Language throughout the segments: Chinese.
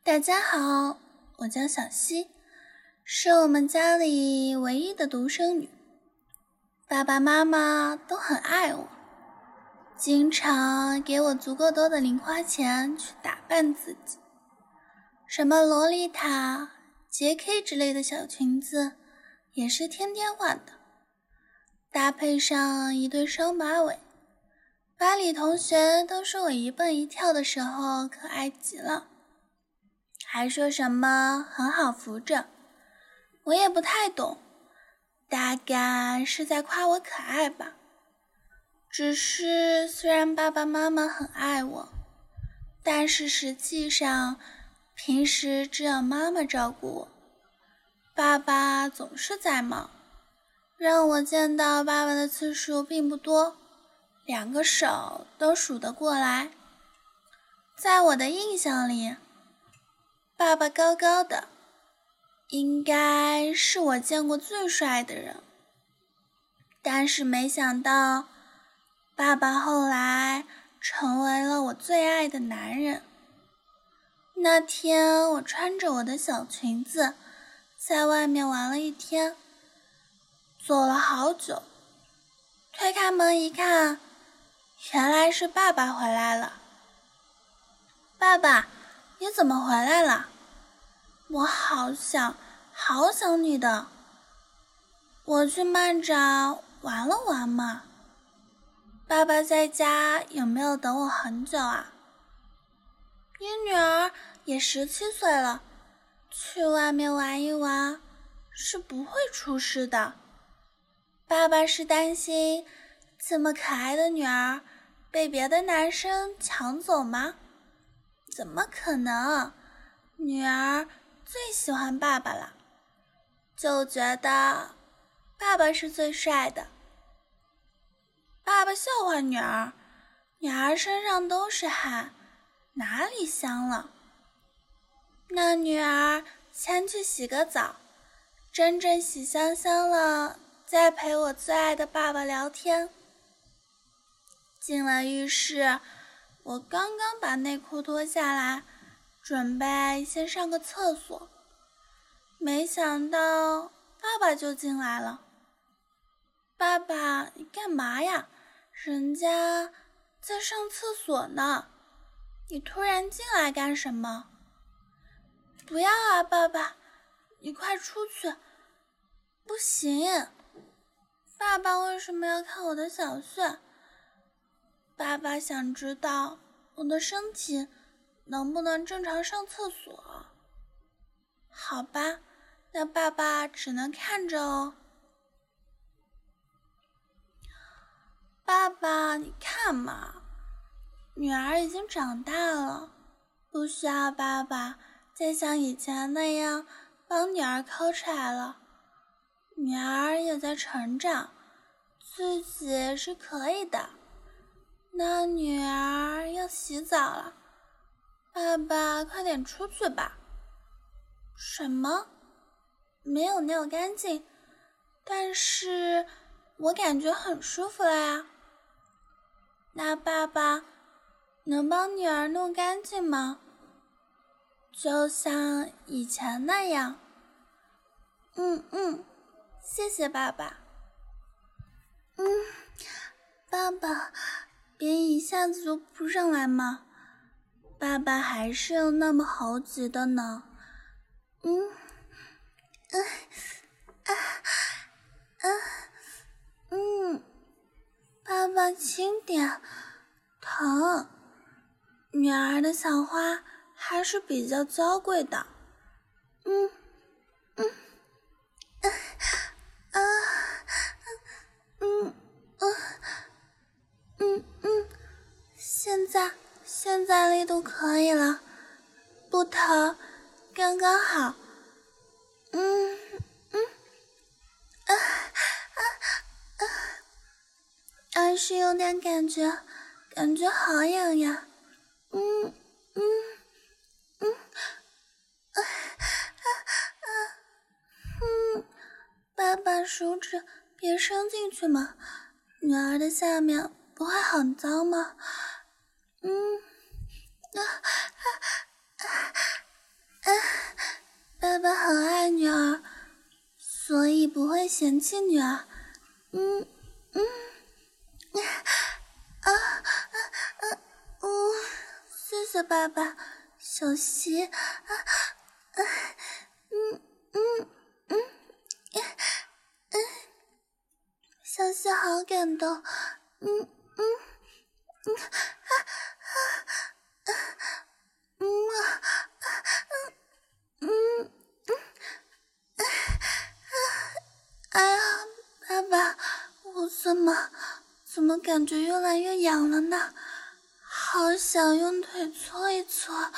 大家好，我叫小溪，是我们家里唯一的独生女。爸爸妈妈都很爱我，经常给我足够多的零花钱去打扮自己。什么洛丽塔、JK 之类的小裙子也是天天换的，搭配上一对双马尾，班里同学都说我一蹦一跳的时候可爱极了，还说什么很好扶着。我也不太懂，大概是在夸我可爱吧。只是虽然爸爸妈妈很爱我，但是实际上平时只有妈妈照顾我，爸爸总是在忙，让我见到爸爸的次数并不多，2个手都数得过来。在我的印象里，爸爸高高的，应该是我见过最帅的人。但是没想到，爸爸后来成为了我最爱的男人。那天我穿着我的小裙子，在外面玩了一天，走了好久，推开门一看，原来是爸爸回来了。爸爸，你怎么回来了？我好想你的。我去漫展玩了玩嘛。爸爸在家有没有等我很久啊？你女儿也17岁了，去外面玩一玩是不会出事的。爸爸是担心这么可爱的女儿被别的男生抢走吗？怎么可能？女儿最喜欢爸爸了，就觉得爸爸是最帅的。爸爸笑话女儿，女儿身上都是汗，哪里香了？那女儿先去洗个澡，真正洗香香了，再陪我最爱的爸爸聊天。进了浴室，我刚刚把内裤脱下来，准备先上个厕所，没想到爸爸就进来了。爸爸，你干嘛呀？人家在上厕所呢，你突然进来干什么？不要啊，爸爸，你快出去。不行，爸爸为什么要看我的小穴？爸爸想知道我的身体能不能正常上厕所。好吧，那爸爸只能看着哦。爸爸，你看嘛，女儿已经长大了，不需要爸爸再像以前那样帮女儿抠出来了。女儿也在成长，自己是可以的。那女儿要洗澡了，爸爸快点出去吧。什么？没有尿干净，但是我感觉很舒服了呀。那爸爸能帮女儿弄干净吗？就像以前那样。谢谢爸爸。爸爸，别一下子就扑上来嘛，爸爸还是有那么好奇的呢。爸爸轻点，疼。女儿的小花还是比较娇贵的。现在力度可以了，不疼，刚刚好。还是有点感觉好痒呀。爸爸手指别伸进去嘛，女儿的下面不会很脏吗？ 会嫌弃女儿。谢谢爸爸，小溪。小溪好感动。哎呀，爸爸，我怎么感觉越来越痒了呢？好想用腿搓一搓。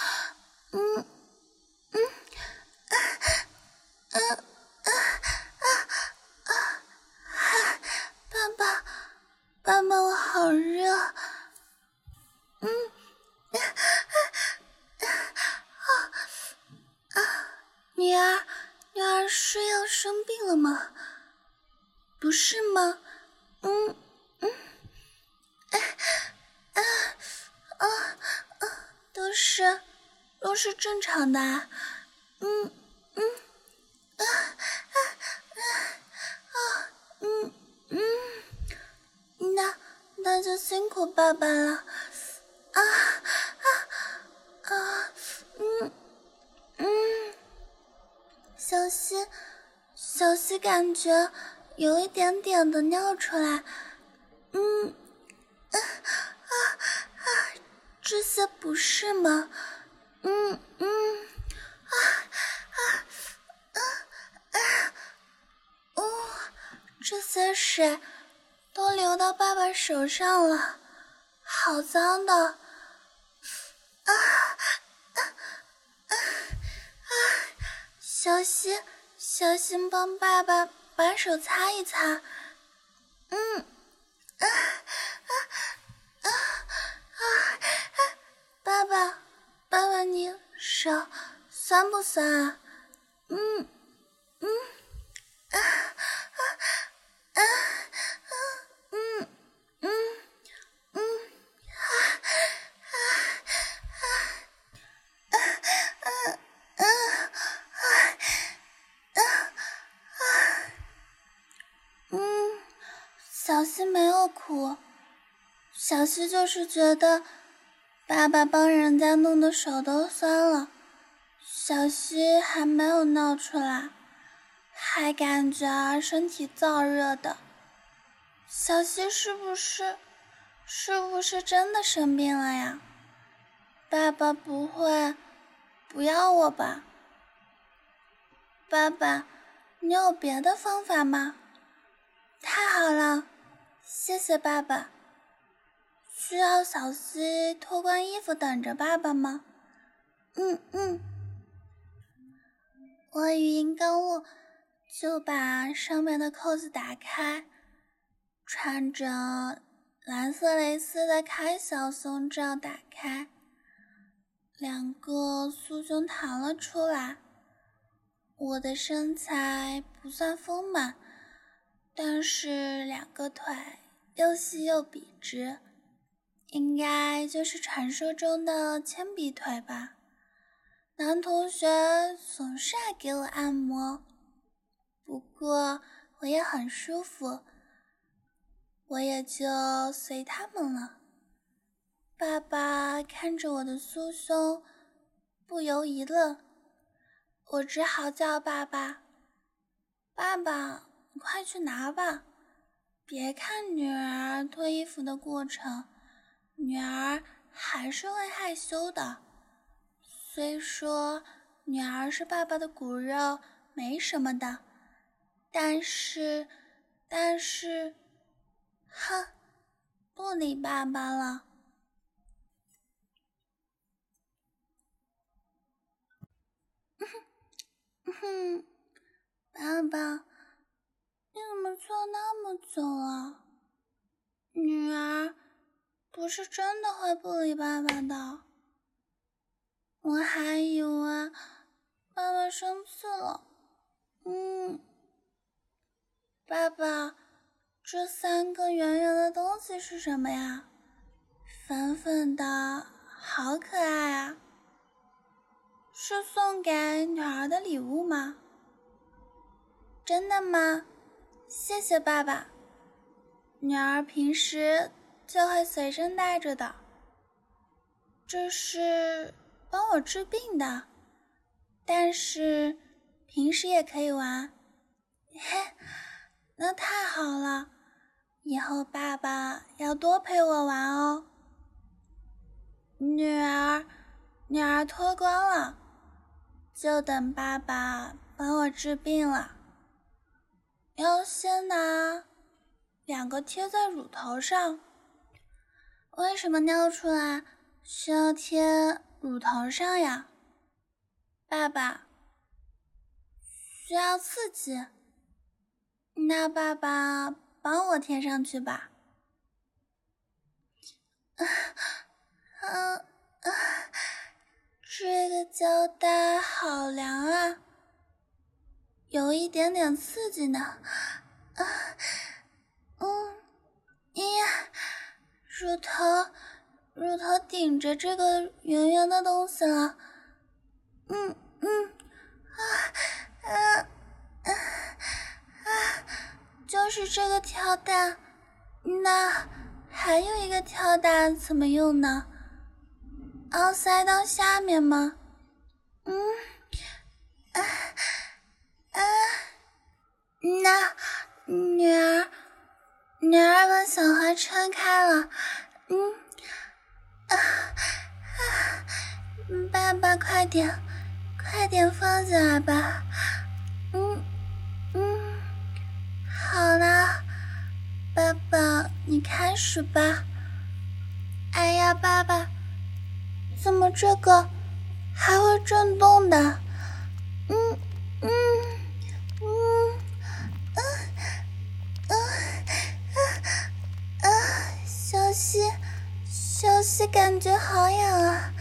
爸爸，我好热。女儿是要生病了吗？不是吗？都是正常的啊。那就辛苦爸爸了。小溪感觉有一点点的尿出来。这些不是吗？这些水都流到爸爸手上了，好脏的。小心帮爸爸把手擦一擦。爸爸，你手酸不酸啊？小溪没有哭，小溪就是觉得爸爸帮人家弄的手都酸了，小溪还没有闹出来，还感觉身体燥热的。小溪是不是真的生病了呀？爸爸不要我吧？爸爸，你有别的方法吗？太好了，谢谢爸爸。需要小溪脱光衣服等着爸爸吗？我语音刚落，就把上面的扣子打开，穿着蓝色蕾丝的开小胸罩打开，两个酥胸弹了出来。我的身材不算丰满，但是两个腿又细又笔直，应该就是传说中的铅笔腿吧。男同学总是爱给我按摩，不过我也很舒服，我也就随他们了。爸爸看着我的酥胸，不由一愣，我只好叫爸爸：“爸爸，你快去拿吧，别看女儿脱衣服的过程，女儿还是会害羞的。虽说女儿是爸爸的骨肉，没什么的，但是，哼，不理爸爸了。”爸爸，你怎么坐那么久了？女儿不是真的会不理爸爸的。我还以为爸爸生气了。爸爸，这三个圆圆的东西是什么呀？粉粉的，好可爱啊！是送给女儿的礼物吗？真的吗？ 谢谢爸爸。女儿平时就会随身带着的，这是帮我治病的，但是平时也可以玩。嘿，那太好了，以后爸爸要多陪我玩哦。女儿脱光了，就等爸爸帮我治病了。要先拿2个贴在乳头上。为什么尿出来需要贴乳头上呀？爸爸，需要刺激。那爸爸帮我贴上去吧。这个胶带好凉啊，有一点点刺激呢。呀，乳头顶着这个圆圆的东西了。就是这个跳蛋，那还有一个跳蛋怎么用呢？要塞到下面吗？那女儿把小花撑开了。爸爸快点放进来吧。好啦，爸爸你开始吧。哎呀，爸爸，怎么这个还会震动的？休息感觉好痒啊。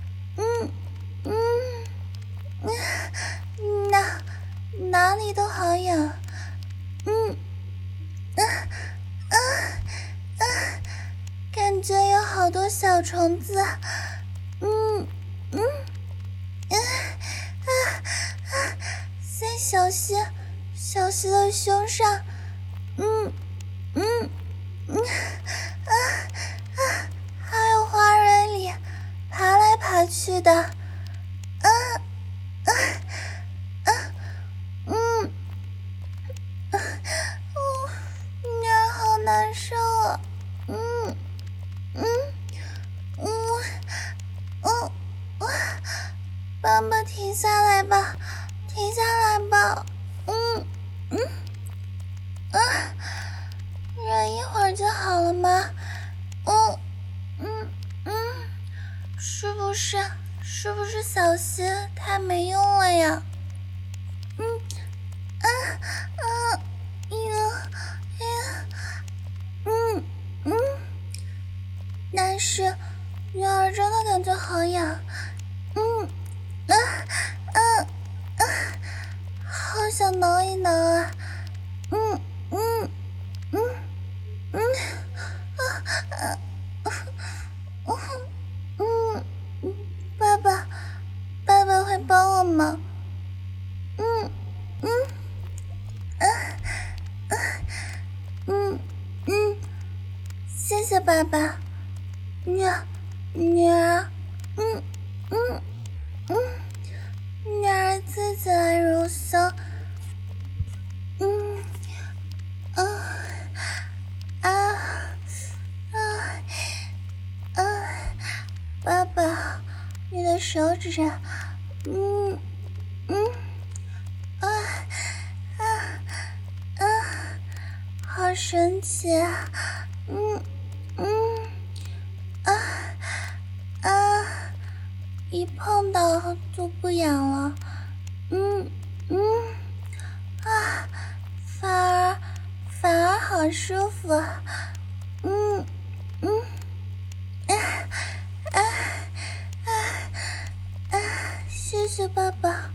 哪里都好痒。感觉有好多小虫子。在小溪的胸上。还有花蕊里爬来爬去的。女儿好难受啊。爸爸停下来吧，忍一会儿就好了吗？是不是小溪太没用了呀？但是女儿真的感觉好痒。好想挠一挠啊。爸爸会帮我吗？谢谢爸爸。女儿，女儿自己来揉胸。爸爸，你的手指，好神奇啊。一碰到就不痒了。反而好舒服。谢谢爸爸。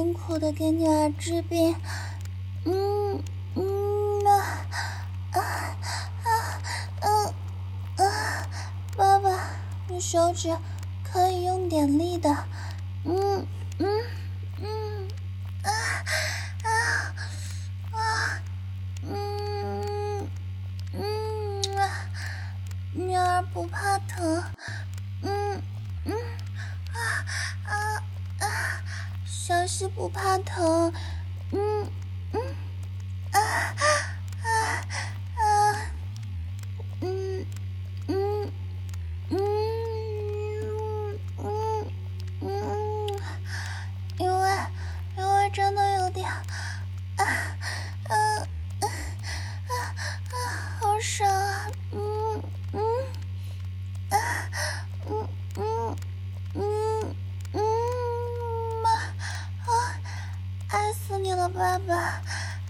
辛苦的给女儿治病。爸爸，你手指可以用点力的。女儿不怕疼。小溪不怕疼。因为真的有点好爽啊。爱死你了，爸爸！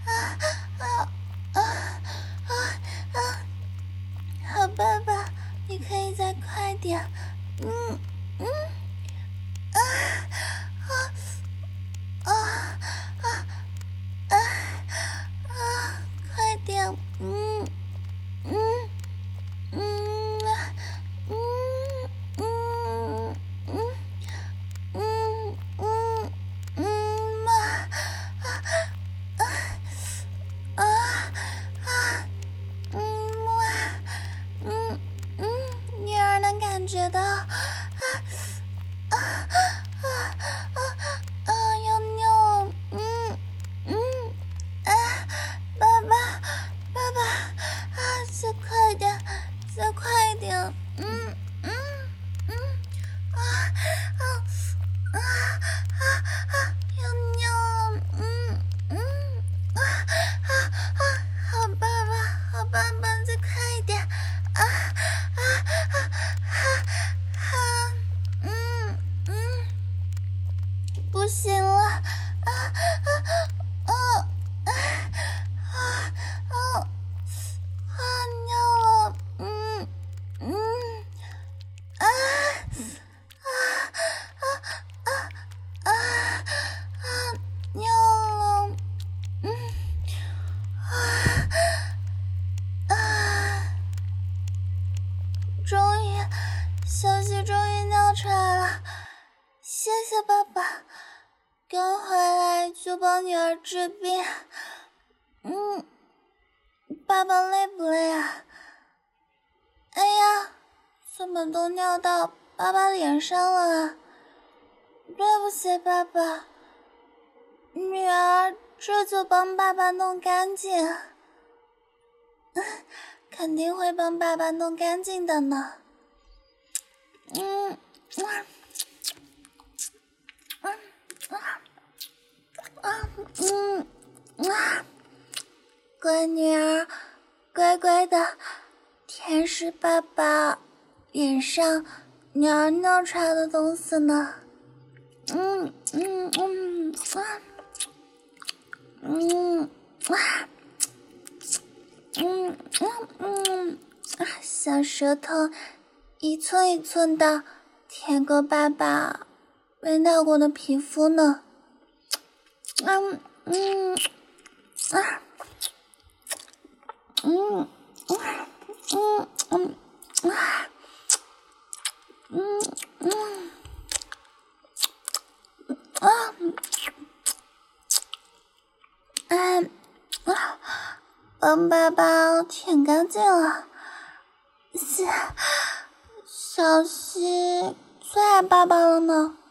好，爸爸，你可以再快点。快点。女儿能感觉到要尿了。爸爸，再快点，再快点。要尿了。好爸爸，再快一点。不行了。尿了。尿了。小溪终于尿出来了，谢谢爸爸。刚回来就帮女儿治病。爸爸累不累啊？哎呀，怎么都尿到爸爸脸上了啊？对不起，爸爸。女儿这就帮爸爸弄干净。肯定会帮爸爸弄干净的呢。乖女儿，乖乖的舔舐爸爸脸上女儿尿出来的东西呢。小舌头一寸一寸的舔过爸爸被尿过的皮肤呢。帮爸爸舔干净了。小溪最爱爸爸了呢。